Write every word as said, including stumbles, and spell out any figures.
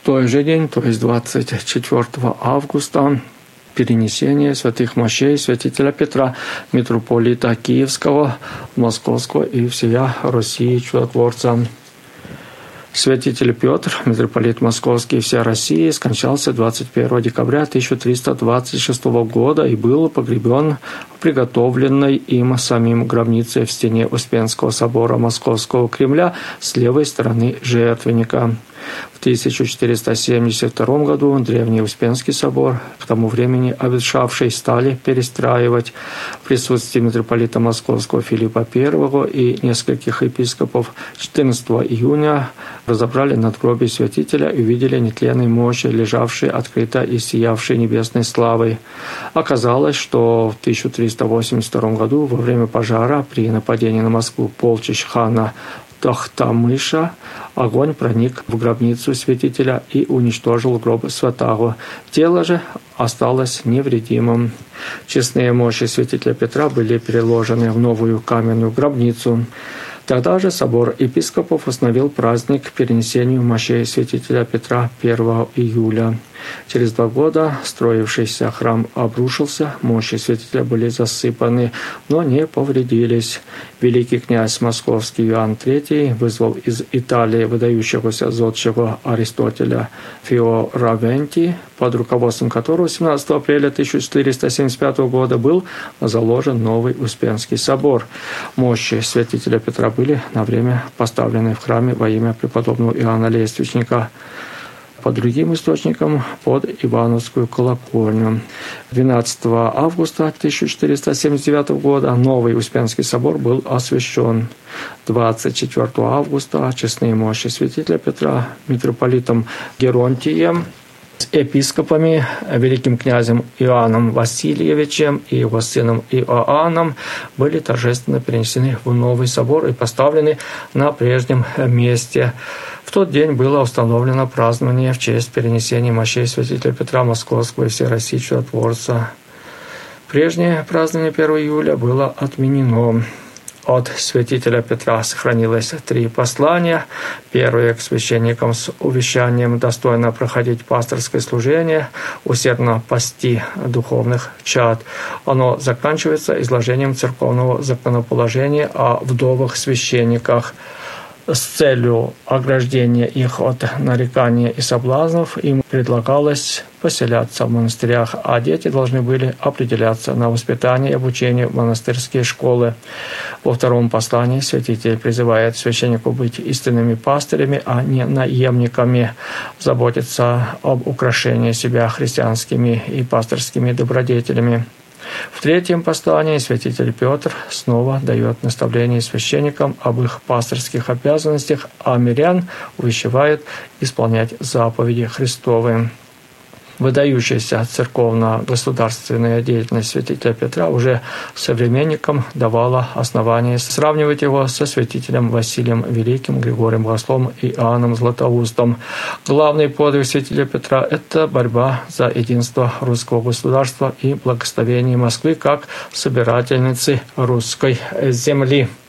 той же день, то есть двадцать четвёртого августа, перенесение святых мощей святителя Петра, митрополита Киевского, Московского и всея России чудотворца. Святитель Петр, митрополит Московский и вся Россия, скончался двадцать первого декабря тысяча триста двадцать шестого года и был погребен в приготовленной им самим гробнице в стене Успенского собора Московского Кремля с левой стороны жертвенника. В тысяча четыреста семьдесят втором году Древний Успенский собор, к тому времени обветшавший, стали перестраивать в присутствии митрополита Московского Филиппа Первого и нескольких епископов. четырнадцатого июня разобрали надгробие святителя и увидели нетленные мощи, лежавшие открыто и сиявшие небесной славой. Оказалось, что в тысяча триста восемьдесят втором году во время пожара при нападении на Москву полчищ хана Тохтамыша огонь проник в гробницу святителя и уничтожил гроб святаго. Тело же осталось невредимым. Честные мощи святителя Петра были переложены в новую каменную гробницу. Тогда же собор епископов установил праздник к перенесению мощей святителя Петра первого июля. Через два года строившийся храм обрушился, мощи святителя были засыпаны, но не повредились. Великий князь московский Иоанн Третий вызвал из Италии выдающегося зодчего Аристотеля Фиоравенти, под руководством которого семнадцатого апреля тысяча четыреста семьдесят пятого года был заложен новый Успенский собор. Мощи святителя Петра были на время поставлены в храме во имя преподобного Иоанна Лествичника. По другим источникам под Ивановскую колокольню. двенадцатого августа тысяча четыреста семьдесят девятого года новый Успенский собор был освящен. двадцать четвёртого августа честные мощи святителя Петра митрополитом Геронтием, с епископами, великим князем Иоанном Васильевичем и его сыном Иоанном были торжественно перенесены в новый собор и поставлены на прежнем месте. В тот день было установлено празднование в честь перенесения мощей святителя Петра Московского и всей России чудотворца. Прежнее празднование первого июля было отменено. От святителя Петра сохранилось три послания. Первое к священникам с увещанием достойно проходить пасторское служение, усердно пасти духовных чад. Оно заканчивается изложением церковного законоположения о вдовах-священниках. С целью ограждения их от нарекания и соблазнов им предлагалось поселяться в монастырях, а дети должны были определяться на воспитание и обучение в монастырские школы. Во втором послании святитель призывает священников быть истинными пастырями, а не наемниками, заботиться об украшении себя христианскими и пасторскими добродетелями. В третьем послании святитель Петр снова дает наставление священникам об их пасторских обязанностях, а мирян увещевает исполнять заповеди Христовы. Выдающаяся церковно-государственная деятельность святителя Петра уже современникам давала основание сравнивать его со святителем Василием Великим, Григорием Богословом и Иоанном Златоустом. Главный подвиг святителя Петра – это борьба за единство русского государства и благословение Москвы как собирательницы русской земли.